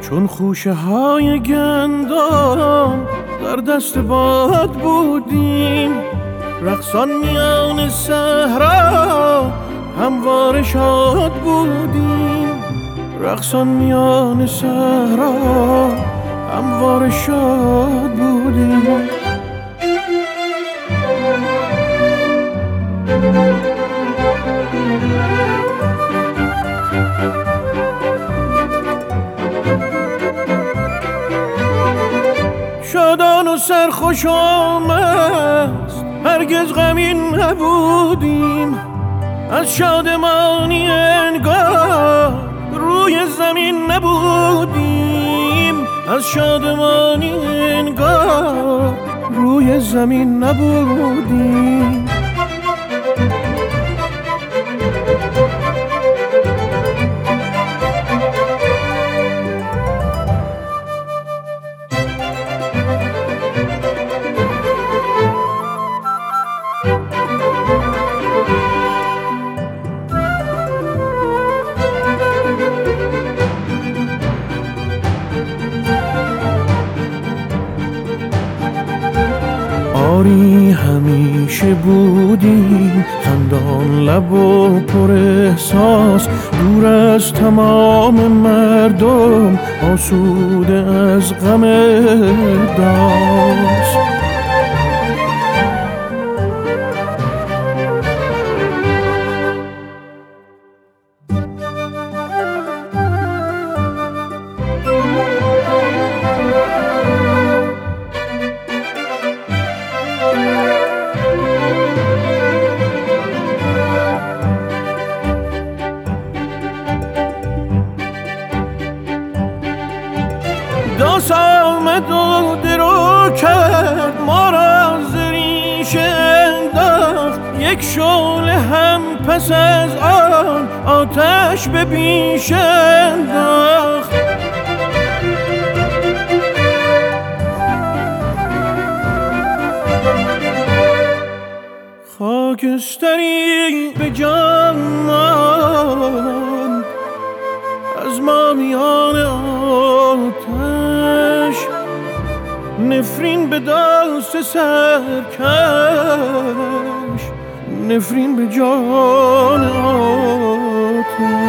چون خوشه های گندم در دست باد بودیم، رقصان میان صحرا همواره شاد بودیم، رقصان میان صحرا همواره شاد بودیم. شادان و سرخوش آمست هرگز غمین نبودیم، از شادمانی انگار روی زمین نبودیم، از شادمانی انگار روی زمین نبودیم. آری همیشه بودیم خندان لب و پر احساس، دور از تمام مردم آسوده از غم داس. داس آمد و درو کرد ما را ز ریشه انداخت، یک شعله هم پس از آن آتش به پیش انداخت. خاکستری به جان ماند از ما میان آتش، نفرین به دست سرکش، نفرین به جان آتش.